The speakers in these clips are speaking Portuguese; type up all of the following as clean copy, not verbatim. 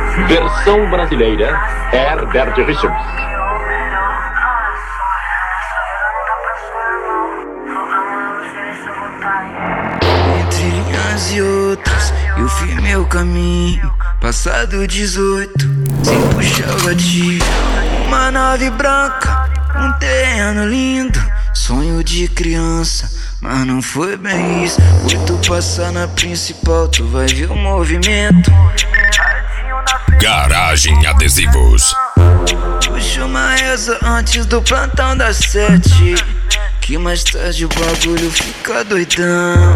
Versão brasileira, Herbert Richards. Entre linhas e outras, eu fiz meu caminho. Passado 18, sem puxar o gatilho. Uma nave branca, um terreno lindo. Sonho de criança, mas não foi bem isso. Tu passar na principal, tu vai ver o movimento. Garagem Adesivos. Puxa uma reza antes do plantão das 7, que mais tarde o bagulho fica doidão.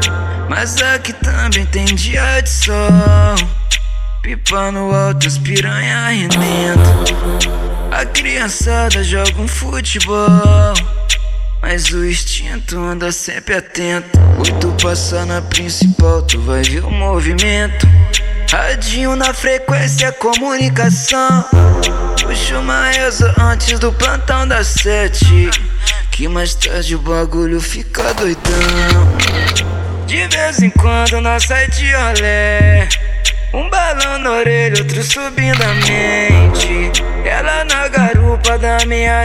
Mas aqui também tem dia de sol. Pipa no alto, as piranha rendendo. A criançada joga um futebol, mas o instinto anda sempre atento. Tu passar na principal, tu vai ver o movimento. Radinho na frequência, comunicação. Puxa uma reza antes do plantão das 7, que mais tarde o bagulho fica doidão. De vez em quando nós sai de rolé, um balão na orelha, outro subindo a mente. Ela na garupa da minha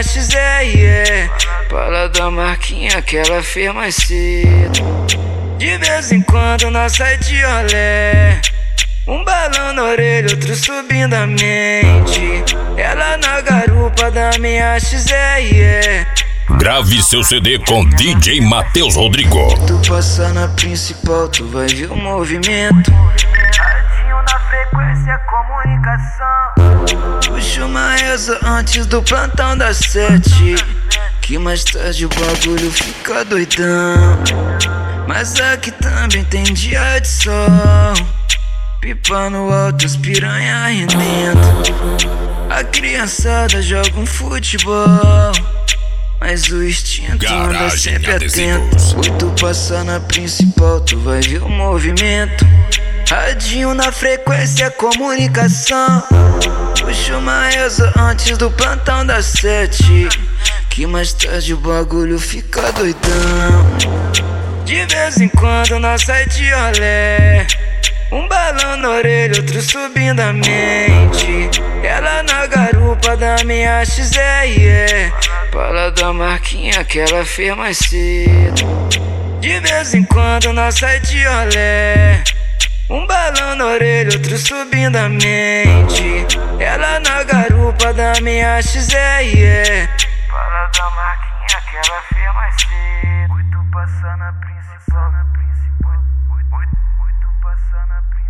XR, fala da marquinha que ela fez mais cedo. De vez em quando nós sai de rolé, um balão na orelha, outro subindo a mente. Ela na garupa da minha XR. Grave seu CD com DJ Matheus Rodrigo. Tu passar na principal, tu vai ver o movimento. Radinho na frequência, comunicação. Puxa uma reza antes do plantão das 7, que mais tarde o bagulho fica doidão. Mas aqui também tem dia de sol. Pipa no alto, as piranha rendendo. A criançada joga um futebol, mas o instinto anda sempre atento. Tu passar na principal, tu vai ver o movimento. Radinho na frequência, comunicação. Puxa uma reza antes do plantão das 7, que mais tarde o bagulho fica doidão. De vez em quando nós sai de rolé, um balão na orelha, outro subindo a mente. Ela na garupa da minha XR, fala da marquinha que ela fez mais cedo. De vez em quando nós sai de rolé, um balão na orelha, outro subindo a mente. Ela na garupa da minha XR, fala da marquinha que ela fez mais cedo. Tu passar na principal, na principal. Tu passar na principal.